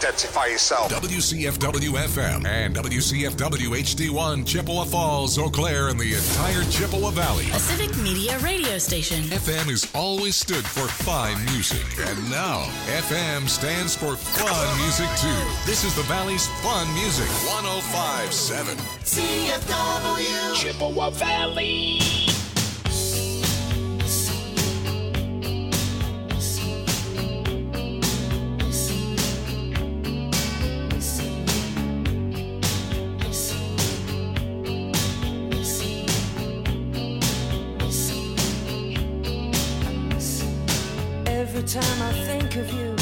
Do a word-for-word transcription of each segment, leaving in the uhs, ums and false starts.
identify yourself. W C F W F M and W C F W H D one, Chippewa Falls, Eau Claire, and the entire Chippewa Valley. A Civic Media radio station. F M has always stood for fine music, and now F M stands for fun music too. This is the Valley's fun music. one oh five point seven C F W Chippewa Valley. Every time I think of you,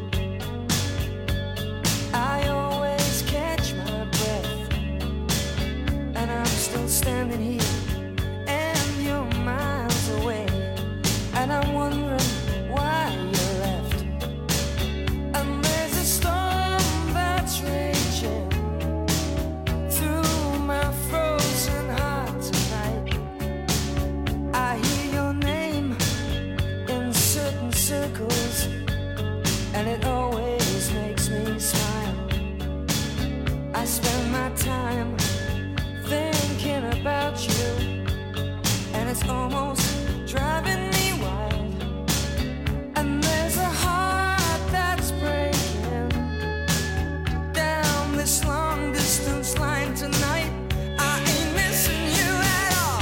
I always catch my breath, and I'm still standing here, and you're miles away, and I'm wondering why you left. And there's a storm that's raging through my frozen heart tonight. I hear your name in certain circles, and it always makes me smile. I spend my time thinking about you, and it's almost driving me wild. And there's a heart that's breaking down this long distance line tonight. I ain't missing you at all.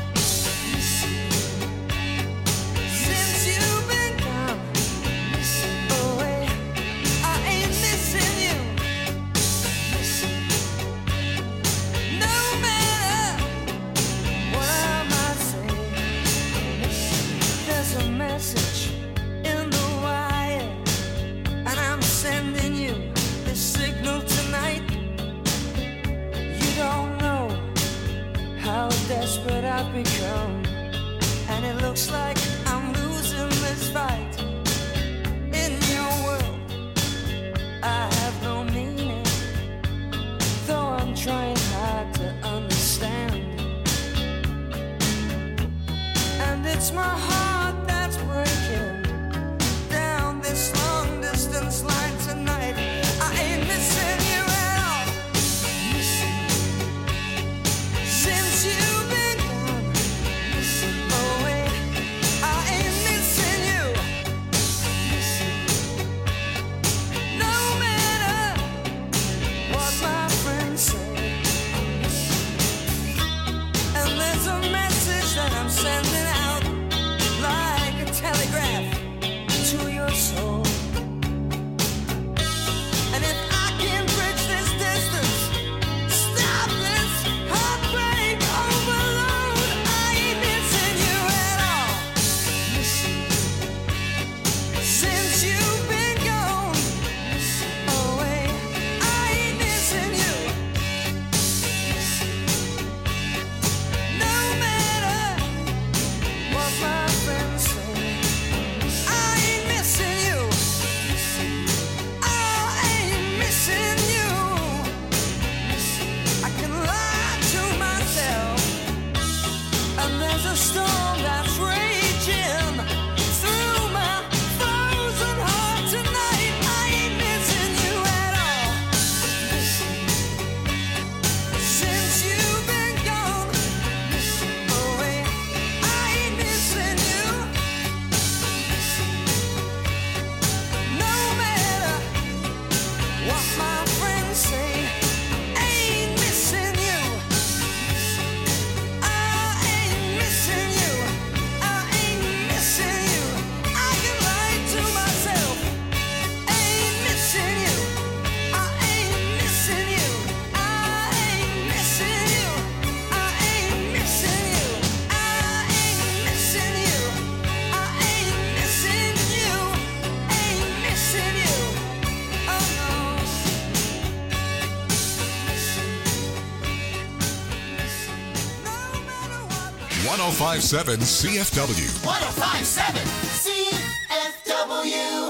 Since you've been gone away, I ain't missing you. No matter what I might say, there's a message in the wire, and I'm sending you this signal tonight. You don't know how desperate I've become, and it looks like I'm losing this fight. In your world, I have no meaning, though I'm trying hard to understand. And it's my heart that's breaking down this long distance line tonight. I ain't missing you at all. Since you've been gone away, I ain't missing you. No matter what my friends say. And there's a message that I'm sending out like a telegraph to your soul. And if I can bridge this distance, stop this heartbreak overload, I ain't missing you at all. Since you've been gone away, I ain't missing you. No matter what my friends say, I ain't missing you. I ain't missing you. I can lie to myself, and there's a storm that's raging through my frozen heart tonight. I ain't missing you at all. Since you've been gone away, I ain't missing you. No matter what my friends say, ain't missing you. I ain't missing you. I ain't missing you. I can lie to myself. Ain't missing you. I ain't missing you. I ain't missing you. I ain't missing you. I ain't missing you. I ain't missing you. Ain't missing you. Oh no. No matter what. one oh five point seven C F W. one oh five point seven C F W.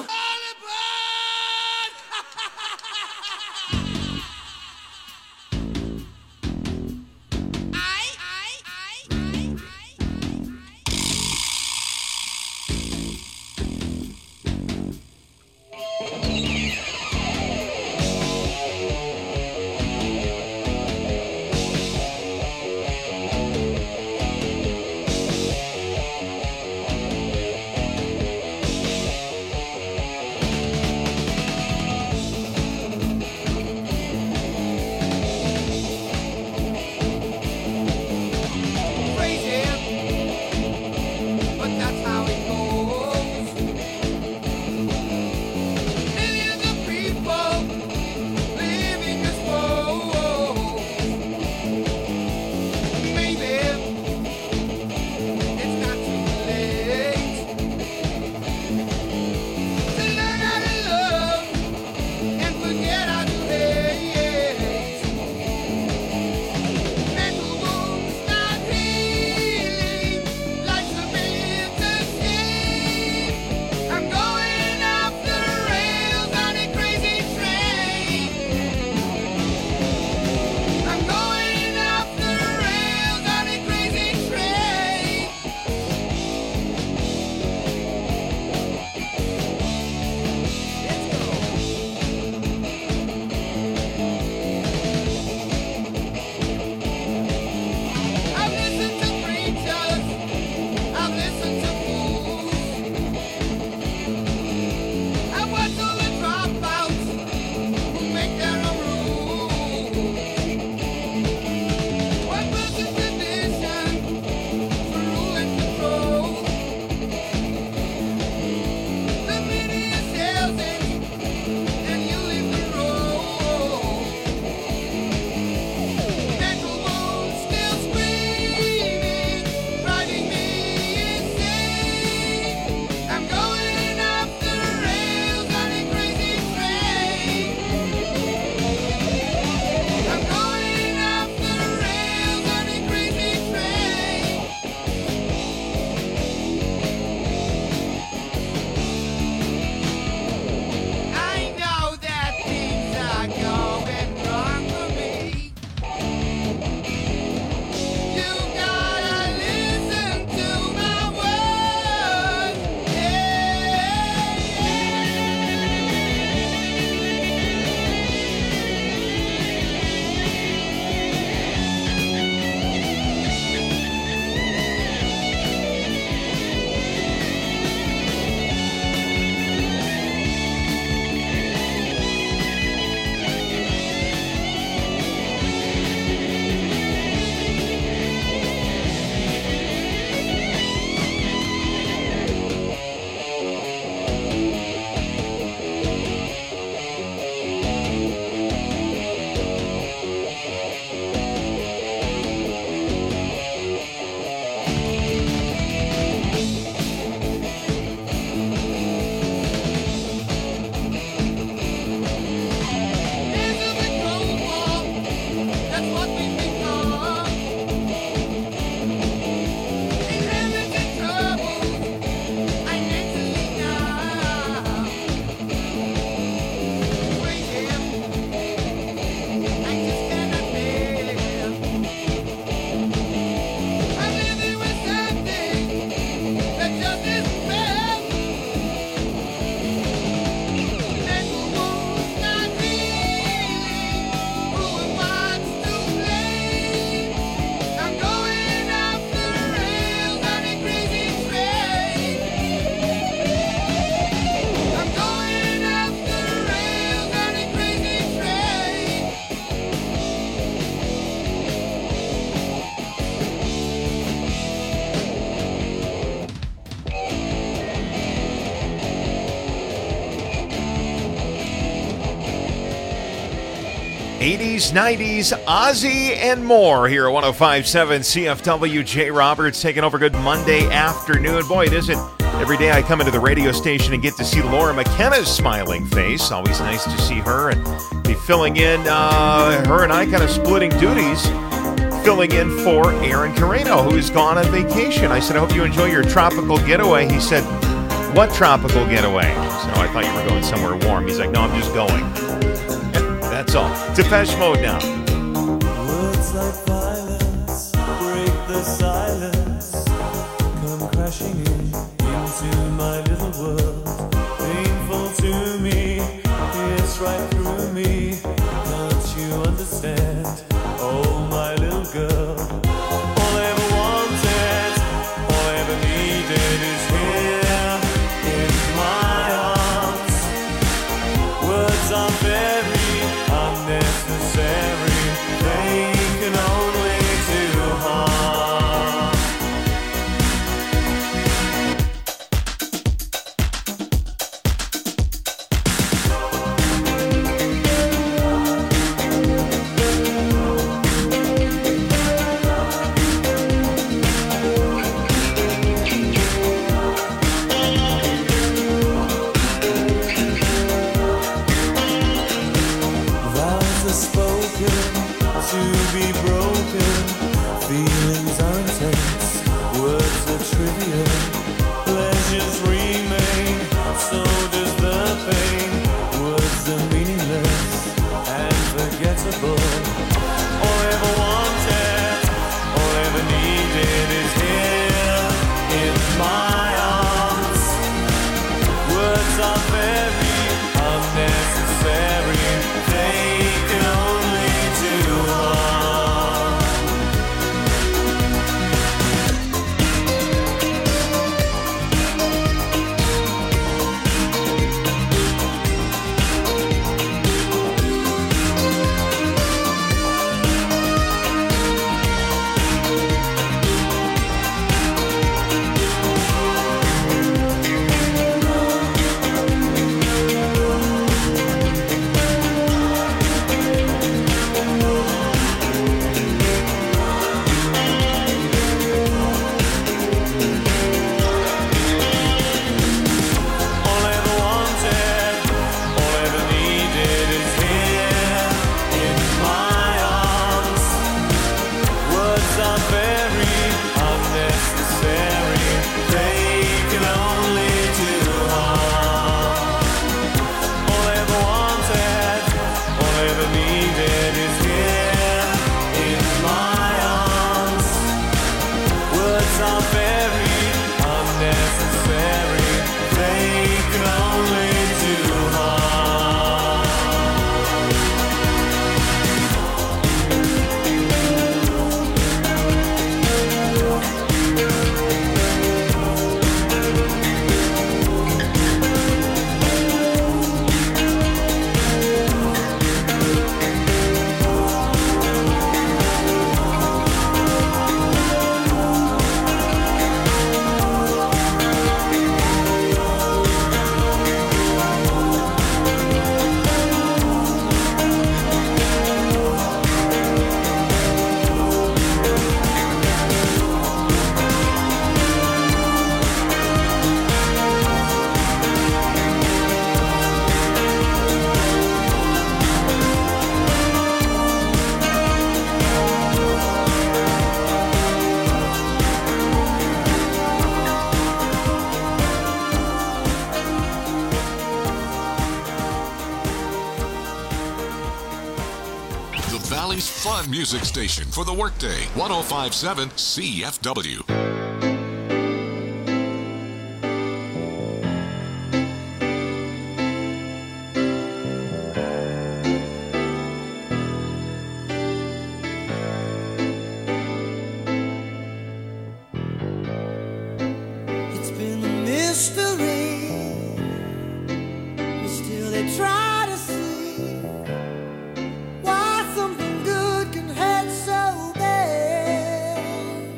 eighties, nineties, Ozzy, and more here at one oh five point seven C F W. Jay Roberts taking over. Good Monday afternoon. Boy, it isn't every day I come into the radio station and get to see Laura McKenna's smiling face. Always nice to see her and be filling in, uh, her and I kind of splitting duties, filling in for Aaron Carreno, who's gone on vacation. I said, I hope you enjoy your tropical getaway. He said, what tropical getaway? So I thought you were going somewhere warm. He's like, no, I'm just going. That's all. Depeche Mode now. Words like violence break the silence, come crashing in into my little world. Painful to me, it's right through me. Don't you understand? Oh, my little girl. All I ever wanted, all I ever needed is here in my arms. Words are very unnecessary, they can only do harm. Valley's fun music station for the workday. one oh five point seven C F W. It's been a mystery, but still they try to see why something good can hurt so bad.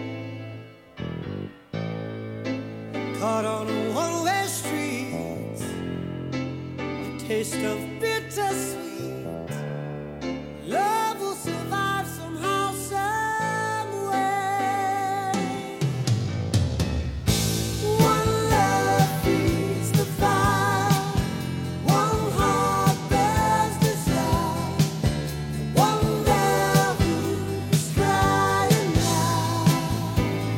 Caught on a one-way street, a taste of bittersweet. Love will survive somehow, some way. One love feeds the fire, one heart bears desire, one love who's crying out.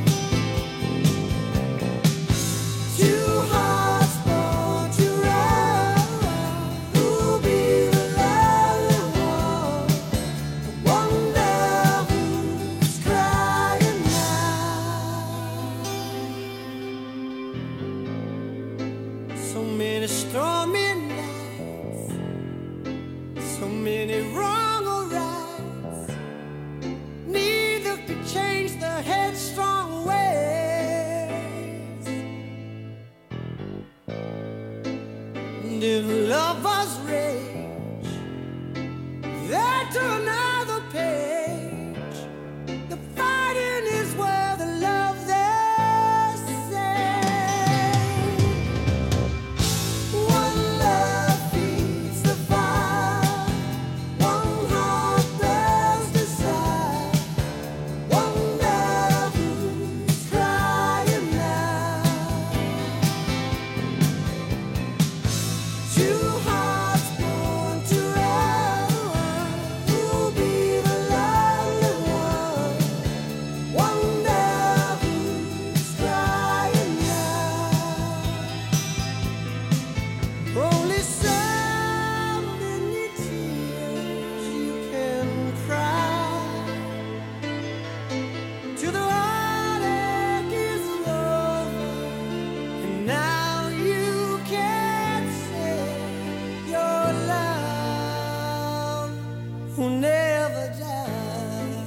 Two hearts born to run, who'll be the lonely one? One love who's crying out. So many stormy nights, so many wrong or rights. Neither could change the headstrong ways. And if lovers rage, they turn another page. The fighting is where the love they say. One love feeds the fire, one heart bears desire, one love who's crying out. Two hearts born to run, who'll be the lonely one? One love who's crying out. Only so many tears you can cry till the heartache is over, and now you can't say your love will never die.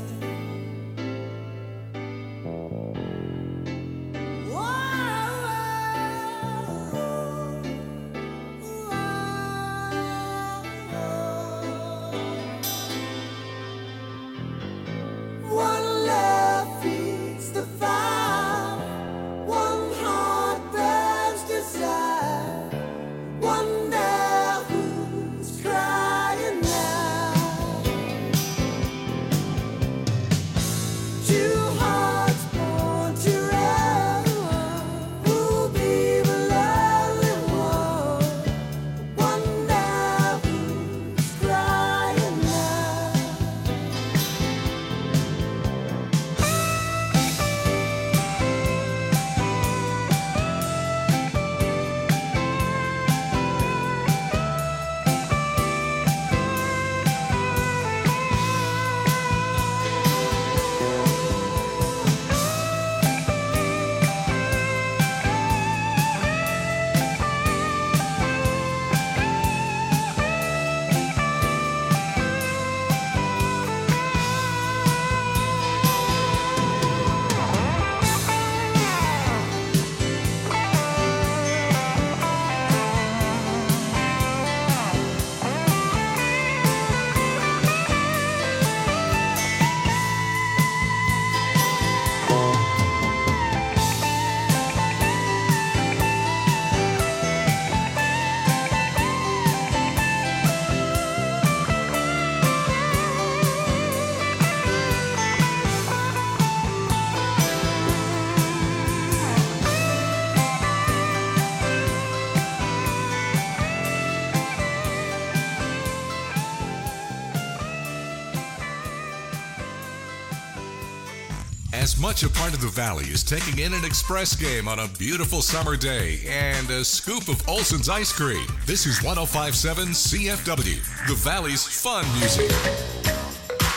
One love feeds the fire, one heart burns desire, one love who's crying out. Two hearts born to run, who'll be the lonely one? One love who's crying out. As much a part of the Valley as taking in an express game on a beautiful summer day and a scoop of Olson's ice cream. This is one oh five point seven C F W, the Valley's fun music.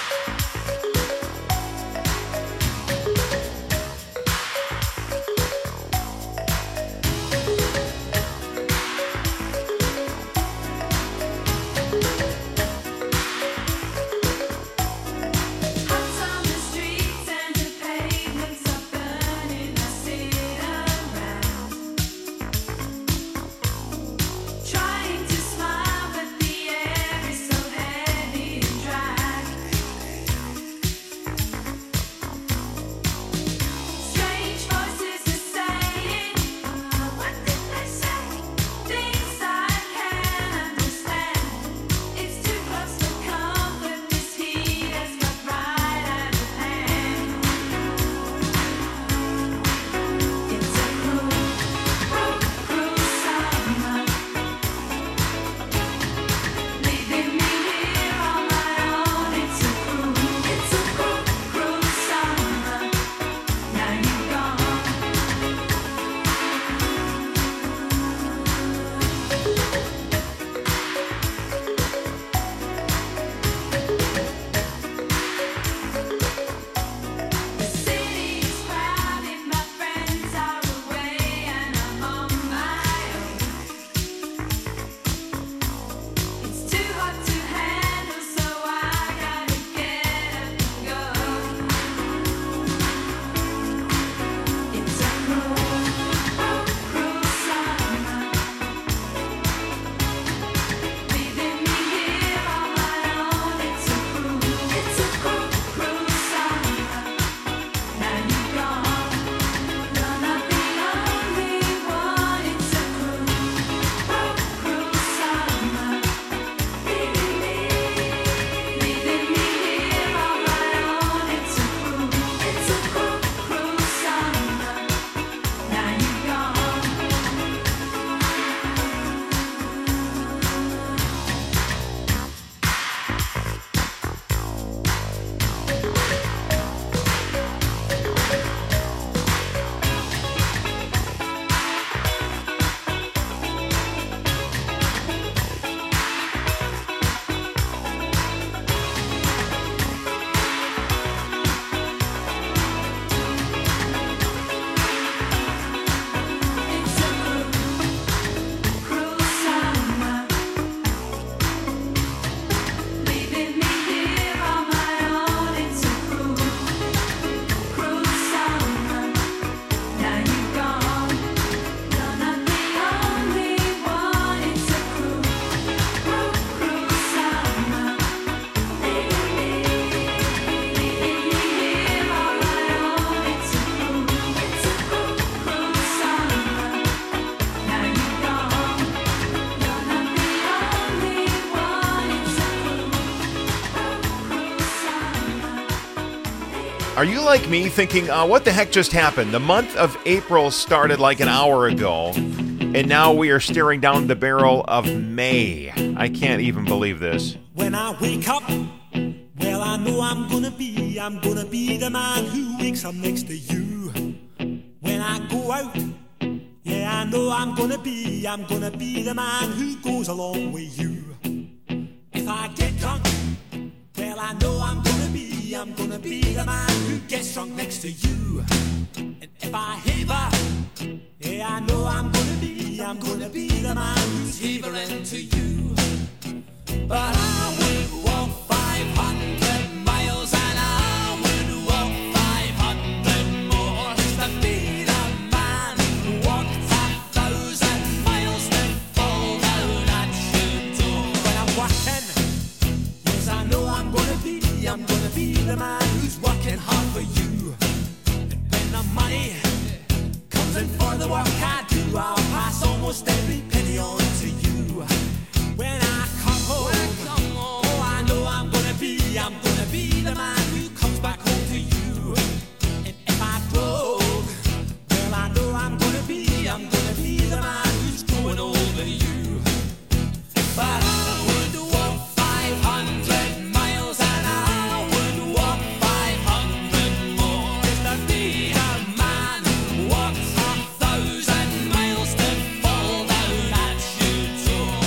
Are you like me thinking, uh, what the heck just happened? The month of April started like an hour ago, and now we are staring down the barrel of May. I can't even believe this. When I wake up, well, I know I'm gonna be, I'm gonna be the man who wakes up next to you. When I go out, yeah, I know I'm gonna be, I'm gonna be the man who goes along with you. If I get drunk, well, I know I'm gonna be, I'm gonna be the man who gets drunk next to you. And if I haver, yeah, I know I'm gonna be, I'm gonna be the man who's havering to you. But I would walk five hundred miles and I would walk five hundred more just to be the man who walked a thousand miles to fall down at your door. When I'm walking, yes, I know I'm gonna be, I'm gonna be the man who's working hard for you. And when the money comes in for the work I do, I'll pass almost every penny on to you. When I come home, oh, I know I'm gonna be, I'm gonna be the man who comes back home to you. And if I broke, well, I know I'm gonna be, I'm gonna be the man who's growing older than you. But I would walk five hundred miles and I would walk five hundred more just to be the man who walks a thousand miles to fall down at your door.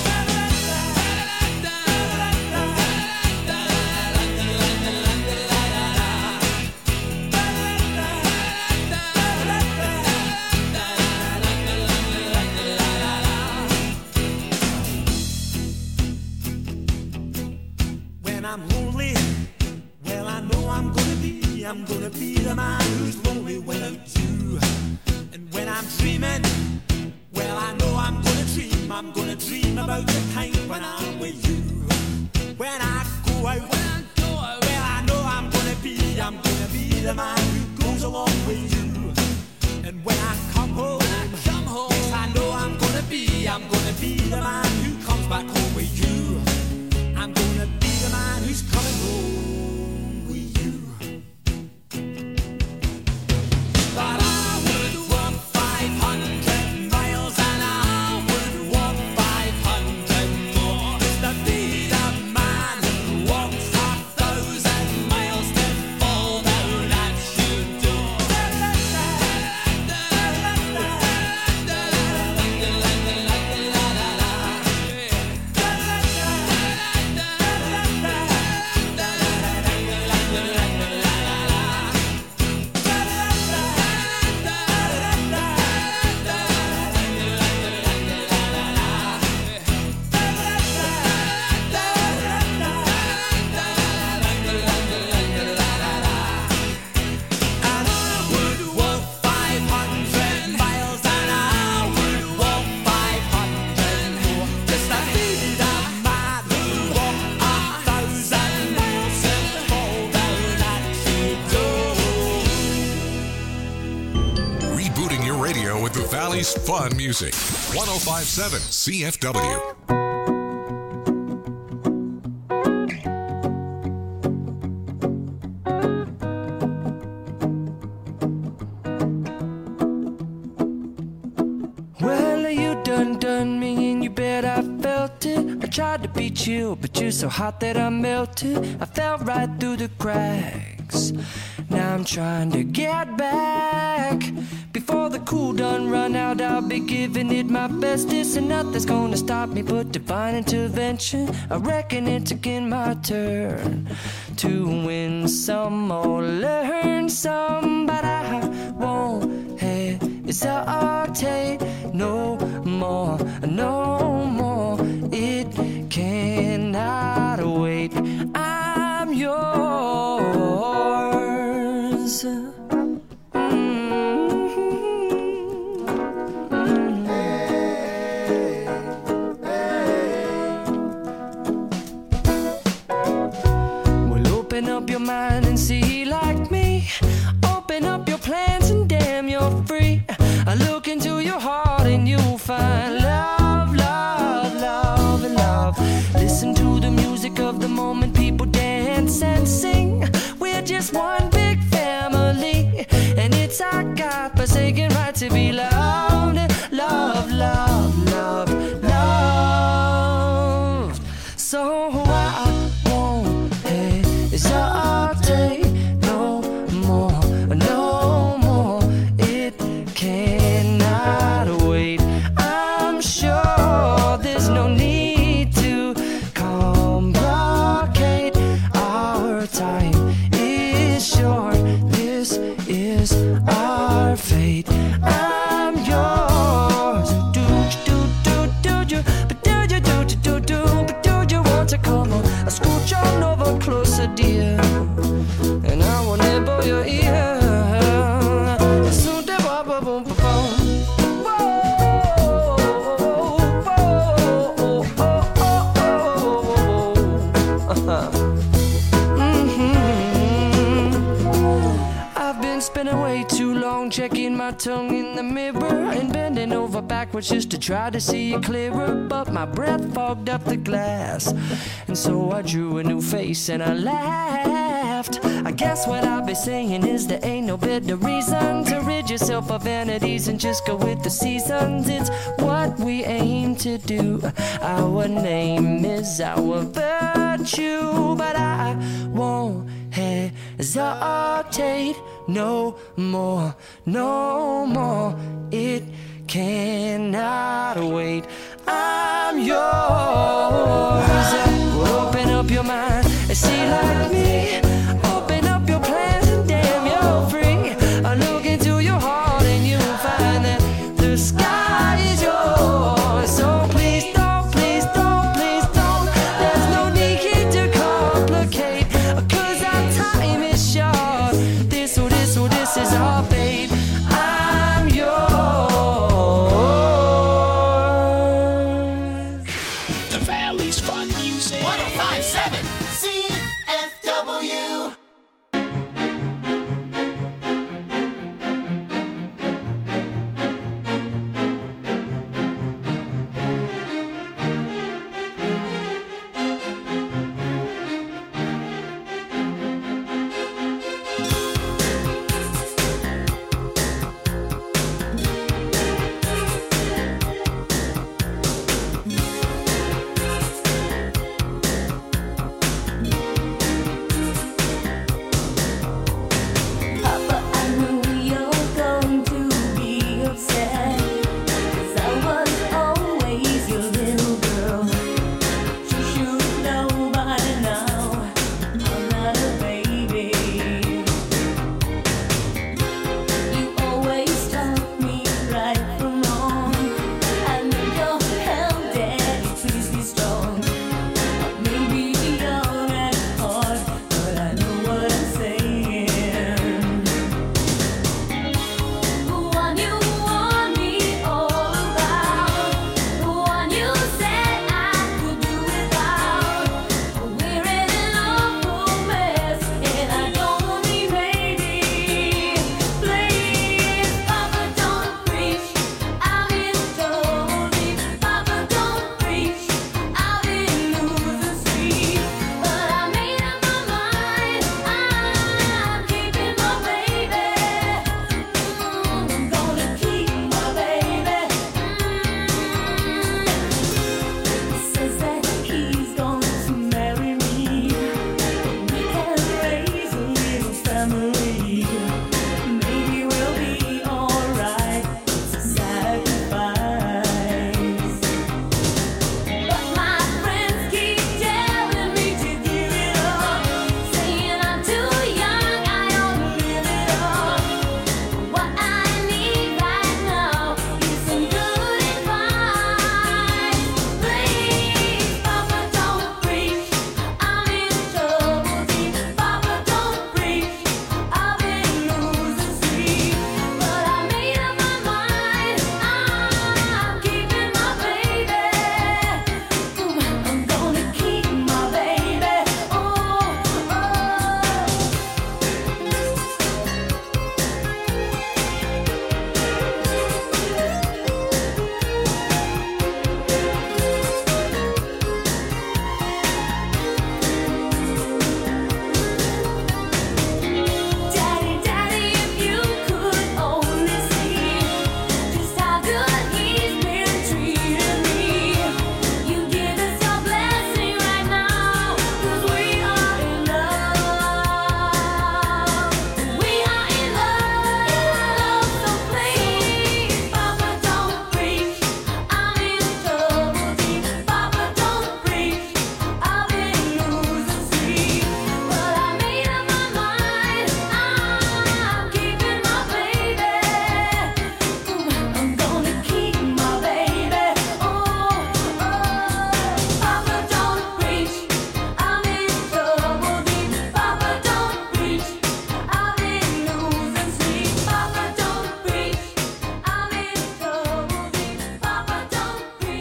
When I'm lonely, well, I know I'm gonna be, I'm gonna be the man who's lonely without you. And when I'm dreaming, well, I know I'm gonna dream, I'm gonna dream about the time when I'm with you. When I go out, when I go out, well, I know I'm gonna be, I'm gonna be the man who goes along with you. And when I come home, when I come home, yes, I know I'm gonna be, I'm gonna be the man who comes back home with you. I'm gonna be the man who's coming home with you. But I would walk five hundred miles and I would walk five hundred more just to be the man who walks a thousand miles to fall down at your door. And I would walk five hundred miles and I would walk five hundred more just to be the man who walked a thousand miles to fall down at your door. Rebooting your radio with the Valley's fun music. one oh five point seven C F W. Well, you done done me and you bet I felt it. I tried to beat you, but you're so hot that I melted. I fell right through the cracks. Now I'm trying to get back. Before the cool done run out, I'll be giving it my bestest. And nothing's gonna stop me but divine intervention. I reckon it's again my turn to win some or learn some. But I won't hesitate no more, no more. It cannot wait. I'm yours. Open up your mind and see like me. Open up your plans and damn, you're free. I look into your heart and you'll find love, love, love, and love. Listen to the music of the moment, people dance and sing. We're just one big family. forsaken right to be loved, love, love, love, loved. So I won't hesitate no more, no more. It cannot wait. I'm sure there's no need to complicate. Our time is short. This is our fate. I'm yours. Do do do do do, but do you do do do do, but do you want to come on? I scooch on over closer, dear, and I will nibble your ear. So da ba ba boom ba boom. I've been spending way too long checking my tongue in the mirror and bending over backwards just to try to see it clearer, but my breath fogged up the glass, and so I drew a new face and I laughed. I guess what I'll be saying is there ain't no better reason to rid yourself of vanities and just go with the seasons. It's what we aim to do. Our name is our virtue, but I won't hesitate no more, no more. It cannot wait. I'm yours. Well, open up your mind and see like me. Open up your plans and damn, you're free. I look into your heart and you'll find that the sky is yours. So please don't, please don't, please don't. There's no need to complicate, 'cause our time is short. This, oh, this, oh, this is our fate. I'm yours. The Valley's Fun Music. one oh five point seven C F W.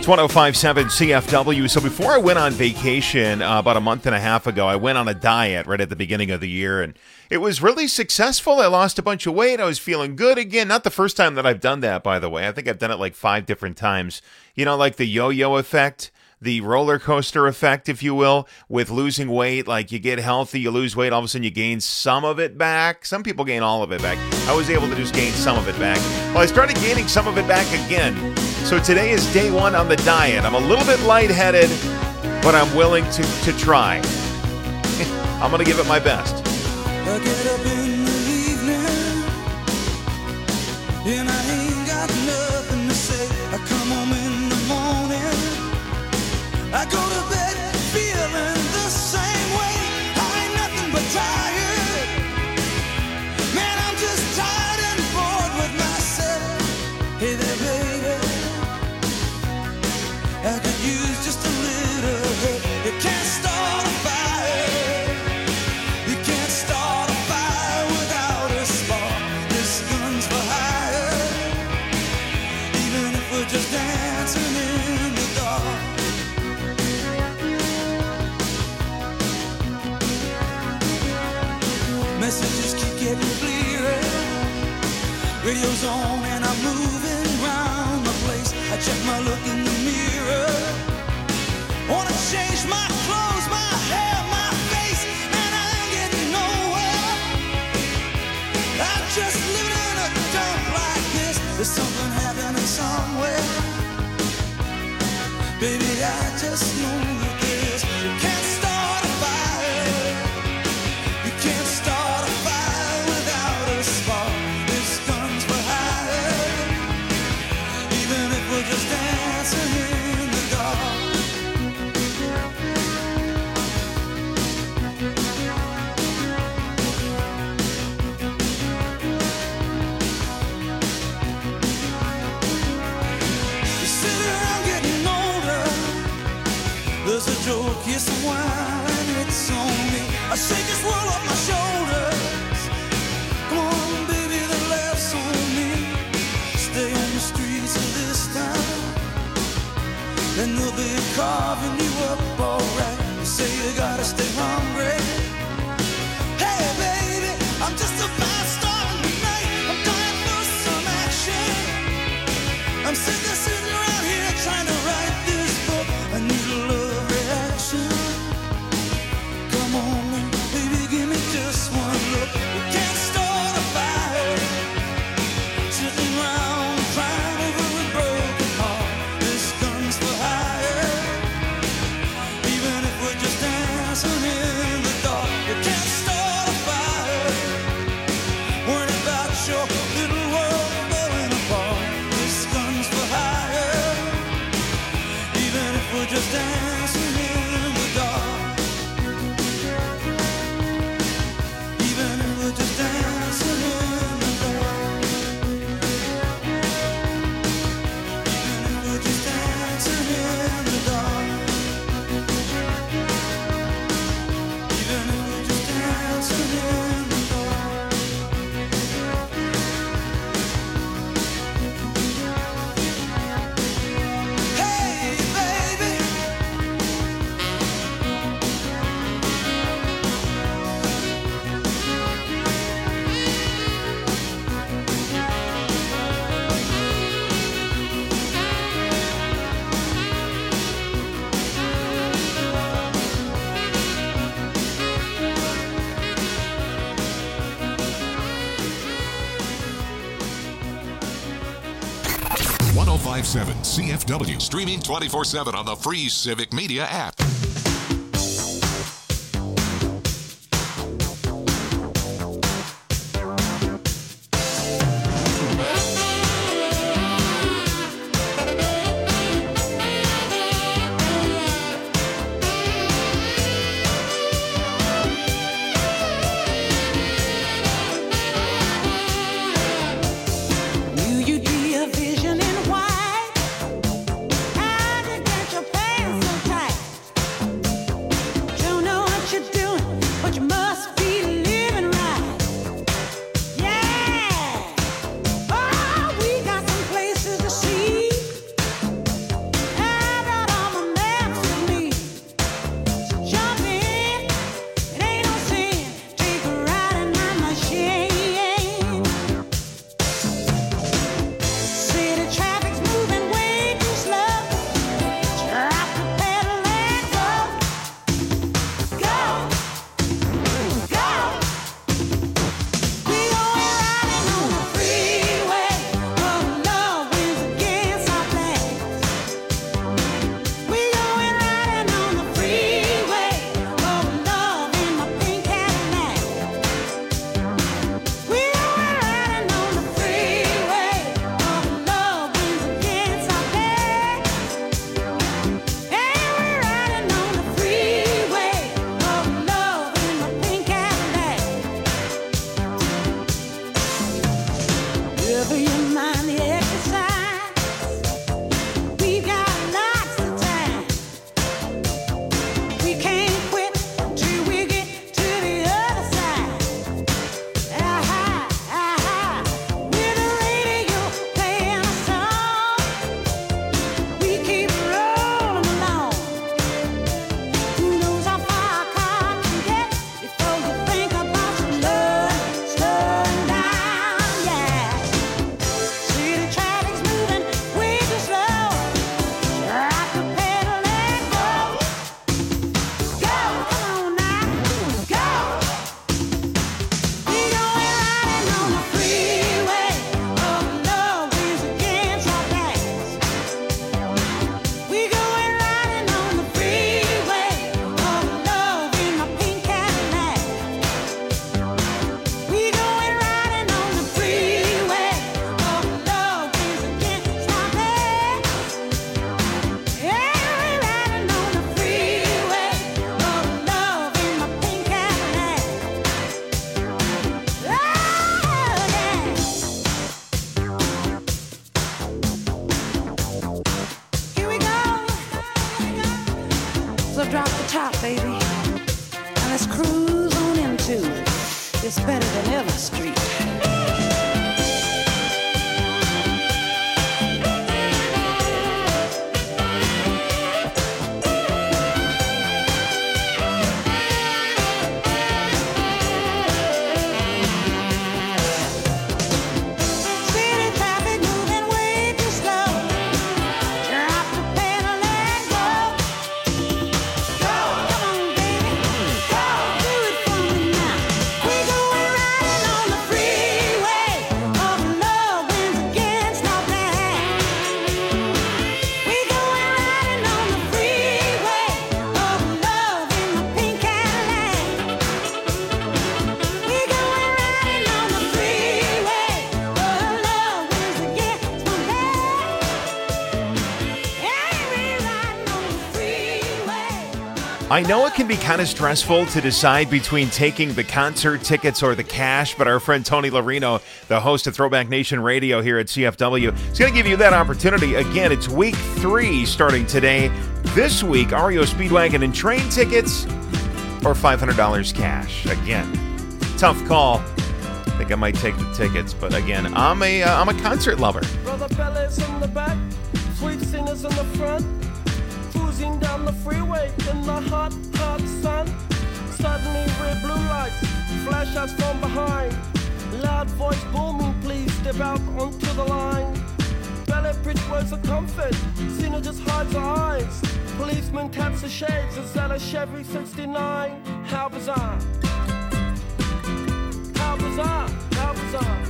one oh five point seven C F W. So before I went on vacation uh, about a month and a half ago, I went on a diet right at the beginning of the year, and it was really successful. I lost a bunch of weight. I was feeling good again. Not the first time that I've done that, by the way. I think I've done it like five different times. You know, like the yo-yo effect, the roller coaster effect, if you will, with losing weight. Like you get healthy, you lose weight, all of a sudden you gain some of it back. Some people gain all of it back. I was able to just gain some of it back. Well, I started gaining some of it back again. So today is day one on the diet. I'm a little bit lightheaded, but I'm willing to, to try. I'm going to give it my best. I get up in the evening, and I ain't got nothing to say. I come home in the morning, I go to bed feeling the same way. I ain't nothing but tired. Man, I'm just tired and bored with myself. Hey there, baby, I could use just a little help. You can't start a fire. You can't start a fire without a spark. This gun's for hire. Even if we're just dancing in the dark. Messages keep getting clearer. Radio's on and I'm moving round the place. I check my look in the mirror. Wanna change my clothes, my hair, my face, and I ain't getting nowhere. I'm just living in a dump like this. There's something happening somewhere. Baby, I just know that this. You can't start a fire. You can't start a fire without a spark. This gun's for hire. Even if we're just dancing in the dark. You sit around getting older. There's a joke, here's some wine, it's on me. I shake this world off my shoulders. Come on, baby, the laughs on me. Stay on the streets of this town, and they'll be carving you up alright. You say you gotta stay hungry. Hey, baby, I'm just about starting tonight. I'm dying for some action. I'm sick of sitting around here trying to write this book. I need a love reaction. Come on, baby, give me just one look. You can't start a fire sitting around crying over a broken heart. This gun's for hire. Even if we're just dancing in the dark, you can't start a fire. Worried about your little world falling apart. This gun's for hire. Even if we're just dancing in the dark. Even if we're just dancing in the dark. Even if we're just dancing in the dark. Even if we're just dancing in the dark. Hey, baby. one oh five point seven C F W. Streaming twenty-four seven on the free Civic Media app. Will you be a vision in white? How to get your pants so tight? top, baby. And let's cruise on into It's Better Than Ever Street. I know it can be kind of stressful to decide between taking the concert tickets or the cash, but our friend Tony Larino, the host of Throwback Nation Radio here at C F W, is going to give you that opportunity. Again, it's week three starting today. This week, R E O Speedwagon and train tickets or five hundred dollars cash. Again, tough call. I think I might take the tickets, but again, I'm a uh, I'm a concert lover. Brother fellas in the back, sweet singers in the front. Cruising down the freeway in the hot, hot sun. Suddenly red blue lights flash us from behind. Loud voice booming, please step out onto the line. Ballet bridge words of comfort, Cena just hides her eyes. Policeman taps the shades, is that a Chevy sixty-nine? How bizarre. How bizarre, how bizarre.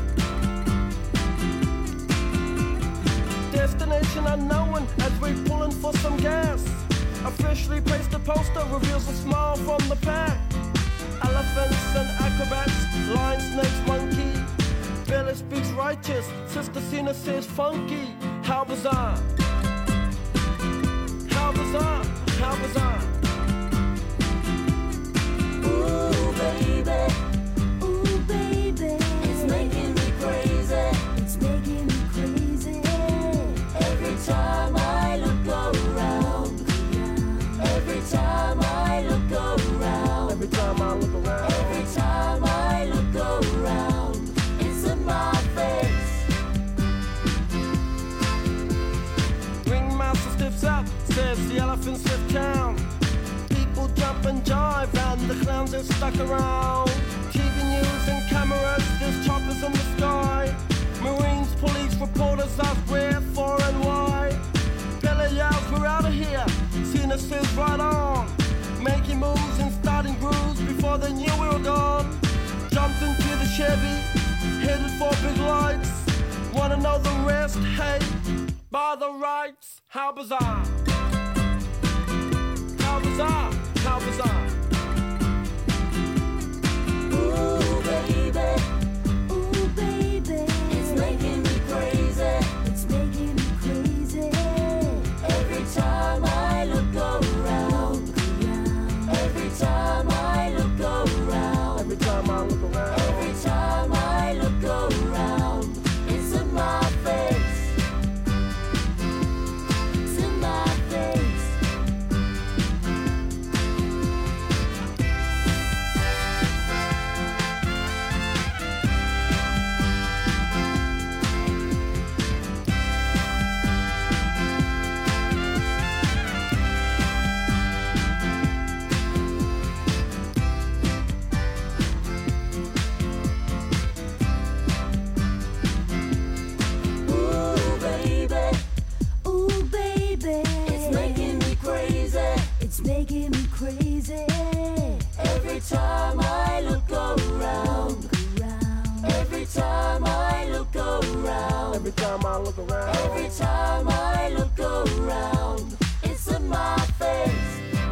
Destination unknown as we're pulling for some gas. Officially placed a poster, reveals a smile from the pack. Elephants and acrobats, lion, snakes, monkey. Billy speaks righteous, Sister Cena says funky. How bizarre. How bizarre, how bizarre. Ooh, baby. Ooh, baby. It's making me crazy. It's making me crazy. Every time I look around. Every time I look around. Every time I look around. Every time I look around. It's in my face. Ringmaster stiffs up, says the elephants lift town. People jump and jive and the clowns are stuck around. T V news and cameras, there's choppers in the sky. Marines, police, reporters ask where, for and why. Billy yells, we're out of here. Cena says right on. Making moves and starting grooves before they knew we were gone. Jumped into the Chevy, headed for big lights. Wanna know the rest? Hey, by the rights. How bizarre. How bizarre, how bizarre. Ooh, baby. Ooh, baby. It's making me crazy. It's making me crazy. Every time I look around. Every time I look around. Every time I look around. Every time I look around. It's in my face. It's in my face. Ooh, baby. Ooh, baby. It's making me crazy. It's making me crazy. Every time I look around. Every time I look around. Every time I look around. Every time I look around. It's in my face.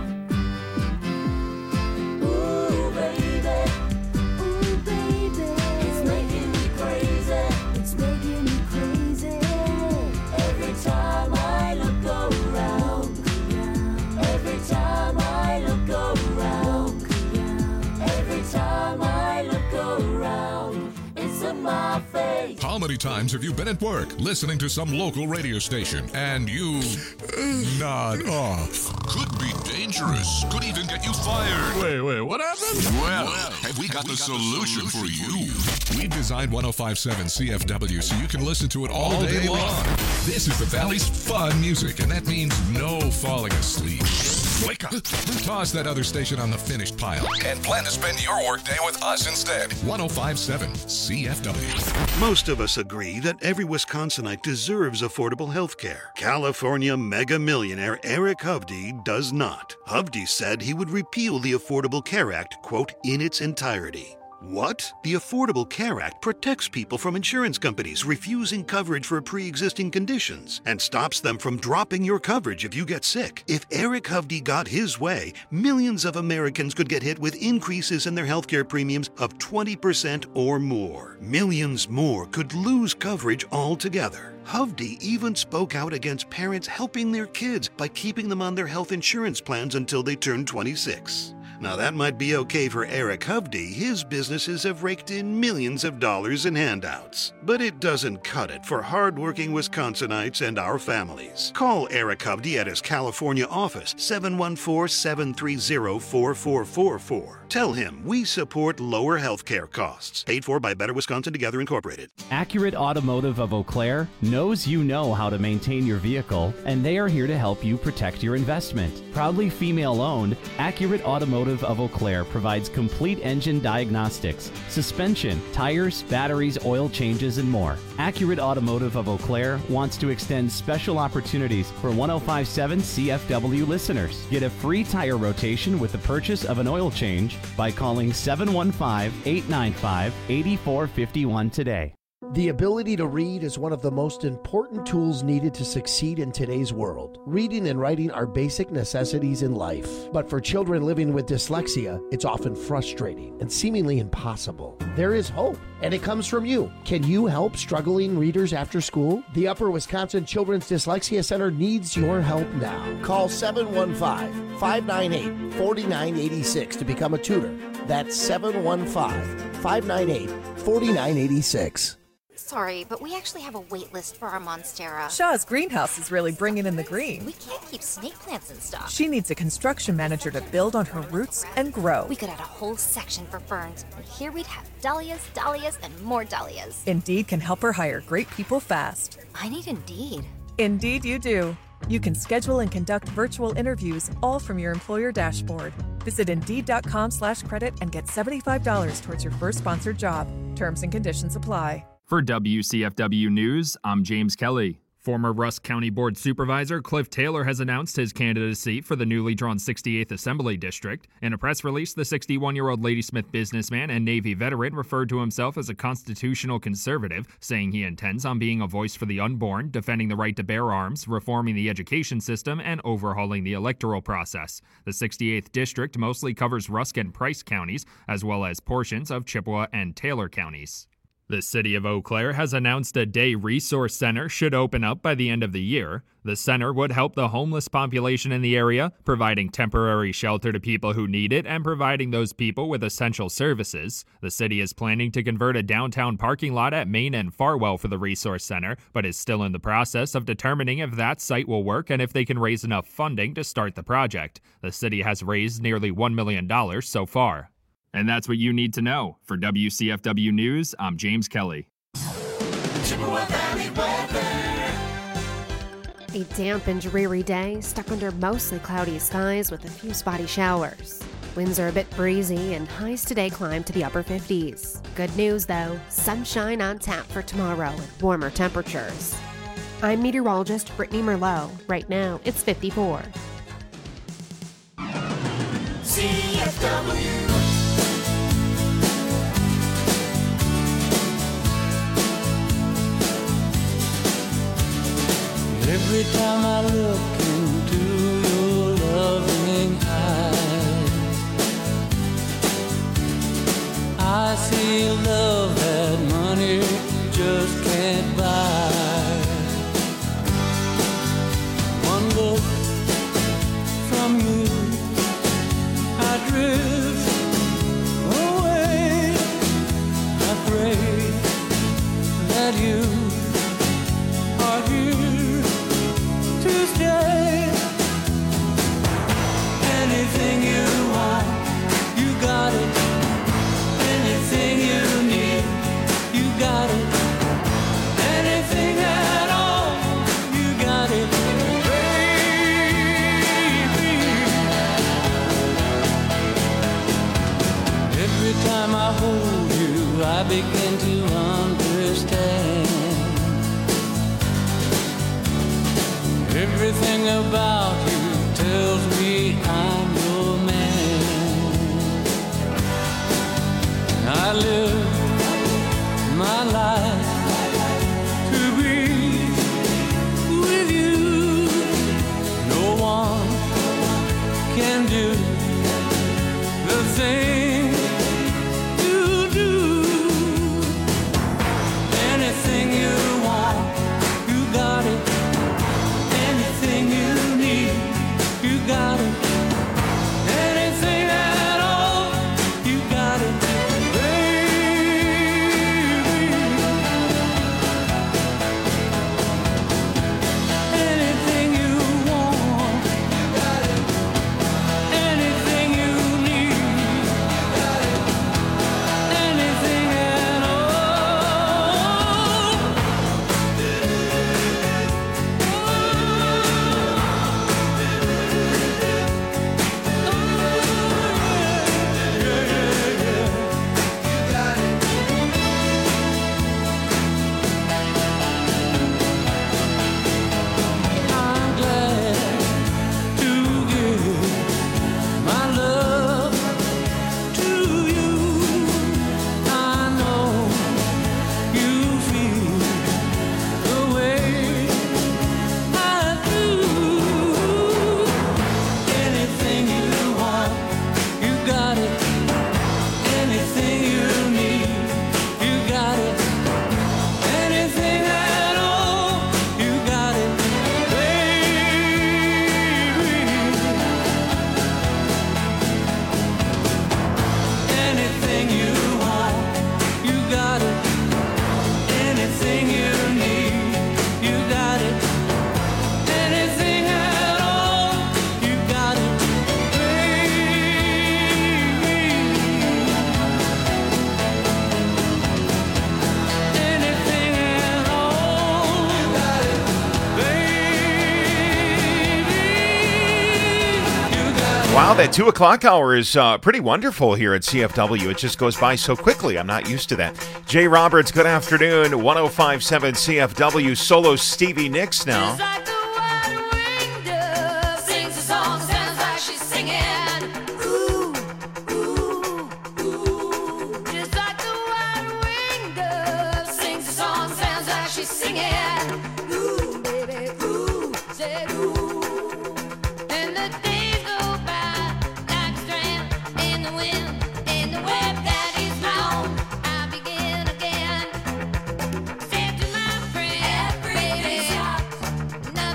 Ooh, baby. Ooh, baby. It's making me crazy. It's making me crazy. Every time I look around. Every time I look around. Every time I look around. It's in my face. How many times have you been at work listening to some local radio station and you nod off? Could be dangerous. Could even get you fired. Wait, wait, what happened? Well, have we got the solution for you? We designed one oh five point seven C F W so you can listen to it all day long. This is the Valley's fun music, and that means no falling asleep. Wake up. Toss that other station on the finished pile and plan to spend your workday with us instead. one oh five point seven C F W. Most of us agree that every Wisconsinite deserves affordable health care. California mega millionaire Eric Hovde does not. Hovde said he would repeal the Affordable Care Act, quote, in its entirety. What? The Affordable Care Act protects people from insurance companies refusing coverage for pre-existing conditions and stops them from dropping your coverage if you get sick. If Eric Hovde got his way, millions of Americans could get hit with increases in their healthcare premiums of twenty percent or more. Millions more could lose coverage altogether. Hovde even spoke out against parents helping their kids by keeping them on their health insurance plans until they turn twenty-six. Now that might be okay for Eric Hovde. His businesses have raked in millions of dollars in handouts. But it doesn't cut it for hardworking Wisconsinites and our families. Call Eric Hovde at his California office, seven one four, seven three zero, four four four four. Tell him we support lower health care costs. Paid for by Better Wisconsin Together Incorporated. Accurate Automotive of Eau Claire knows you know how to maintain your vehicle, and they are here to help you protect your investment. Proudly female-owned, Accurate Automotive of Eau Claire provides complete engine diagnostics, suspension, tires, batteries, oil changes, and more. Accurate Automotive of Eau Claire wants to extend special opportunities for one oh five point seven C F W listeners. Get a free tire rotation with the purchase of an oil change by calling seven one five, eight nine five, eight four five one today. The ability to read is one of the most important tools needed to succeed in today's world. Reading and writing are basic necessities in life. But for children living with dyslexia, it's often frustrating and seemingly impossible. There is hope, and it comes from you. Can you help struggling readers after school? The Upper Wisconsin Children's Dyslexia Center needs your help now. Call seven one five, five nine eight, four nine eight six to become a tutor. That's seven one five, five nine eight, four nine eight six. Sorry, but we actually have a wait list for our Monstera. Shaw's greenhouse is really bringing in the green. We can't keep snake plants in stock. She needs a construction manager to build on her roots and grow. We could add a whole section for ferns, and here we'd have dahlias, dahlias, and more dahlias. Indeed can help her hire great people fast. I need Indeed. Indeed you do. You can schedule and conduct virtual interviews all from your employer dashboard. Visit Indeed.com slash credit and get seventy-five dollars towards your first sponsored job. Terms and conditions apply. For W C F W News, I'm James Kelly. Former Rusk County Board Supervisor Cliff Taylor has announced his candidacy for the newly drawn sixty-eighth Assembly District. In a press release, the sixty-one-year-old Ladysmith businessman and Navy veteran referred to himself as a constitutional conservative, saying he intends on being a voice for the unborn, defending the right to bear arms, reforming the education system, and overhauling the electoral process. The sixty-eighth District mostly covers Rusk and Price counties, as well as portions of Chippewa and Taylor counties. The city of Eau Claire has announced a day resource center should open up by the end of the year. The center would help the homeless population in the area, providing temporary shelter to people who need it and providing those people with essential services. The city is planning to convert a downtown parking lot at Main and Farwell for the resource center, but is still in the process of determining if that site will work and if they can raise enough funding to start the project. The city has raised nearly one million dollars so far. And that's what you need to know. For W C F W News, I'm James Kelly. Chippewa Valley weather. A damp and dreary day, stuck under mostly cloudy skies with a few spotty showers. Winds are a bit breezy and highs today climb to the upper fifties. Good news though, sunshine on tap for tomorrow and warmer temperatures. I'm meteorologist Brittany Merlot. Right now, it's fifty-four. C F W. Every time I look into your loving eyes, I see love that money just can't buy. One look from you, I drift away. I pray that you begin to understand everything about you tells me I'm your man. I live my life to be with you. No one can do the thing you do. Anything you want, you got it. Anything you need, you got it. Anything at all, you got it, baby. Anything you want, you got it. Anything you need, you got it. Anything at I'm glad to give my love to you. I know you feel the way I do. Anything you want, you got it. Anything you need, you got it. Anything at all, you got it, baby. Anything you want, you got it. Anything you need, you got it. Anything at all, you got it, baby. Anything at all, you got it, baby. You got it. Wow, that two o'clock hour is uh, pretty wonderful here at C F W. It just goes by so quickly. I'm not used to that. Jay Roberts, good afternoon. one oh five point seven C F W. Solo Stevie Nicks now. Sings a song, sounds like she's singing. Ooh, ooh, ooh. Just like the white-winged dove. Sings a song, sounds like she's singing. Ooh, baby, ooh, say ooh. And the days go by like a strand in the wind, in the web that is round. I begin again. Said to my friend, baby,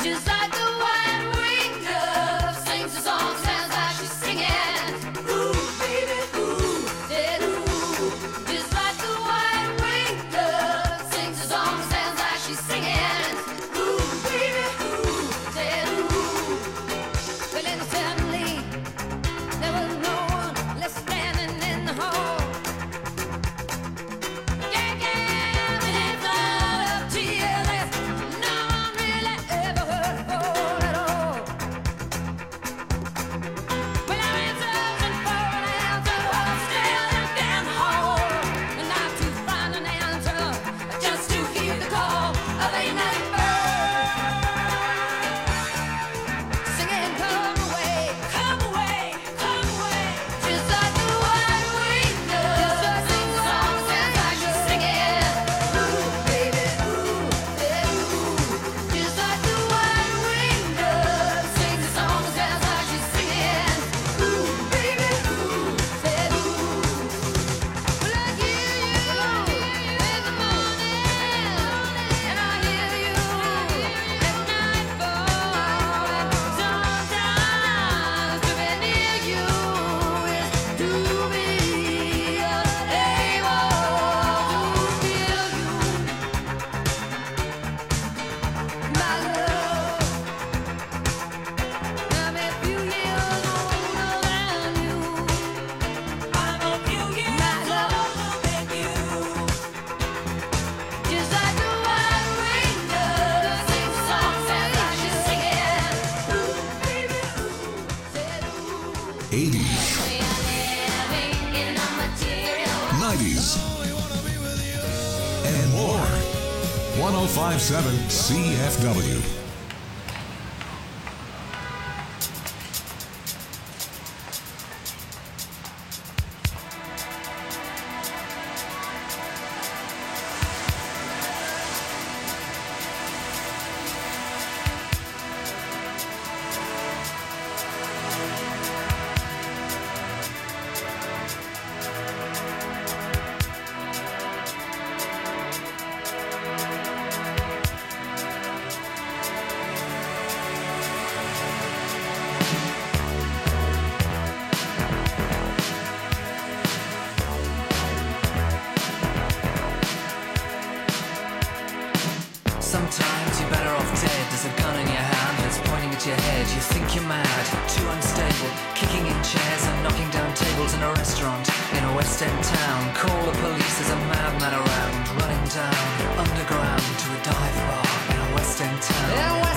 Just like the white-winged dove sings a song, sounds like she's singing. Ooh, baby, ooh, said ooh. Just like the white-winged dove sings a song, sounds like she's singing. Ooh, baby, ooh, said ooh. But then suddenly there was no one left standing in the hall. Yeah, yeah, and it flowed up to your lips. No one really ever heard a fall at all. Well, I ran searching for an answer, was staring down the hall, and not to find an answer, just to hear the call of a night bird singing, "Come away, come away, come away." Just like the white-winged dove sings a song, sounds like she's singing. Ooh, baby, ooh, said ooh. Just like the white-winged dove sings a song, sounds like she's singing. Ooh, baby, ooh, said ooh. Well, I hear you in the morning, and I hear you at nightfall. Sometimes to be near you is to be able to feel you, my love. I'm a few years older than you. I'm a few years older than you. Just like the white-winged dove sings a song, sounds like she's singing. Ooh, baby, ooh, said ooh. eighties, Living in a material nineties, and more. one oh five point seven C F W. Sometimes you're better off dead. There's a gun in your hand and it's pointing at your head. You think you're mad, too unstable, kicking in chairs and knocking down tables in a restaurant in a West End town. Call the police, there's a madman around, running down underground to a dive bar in a West End town. And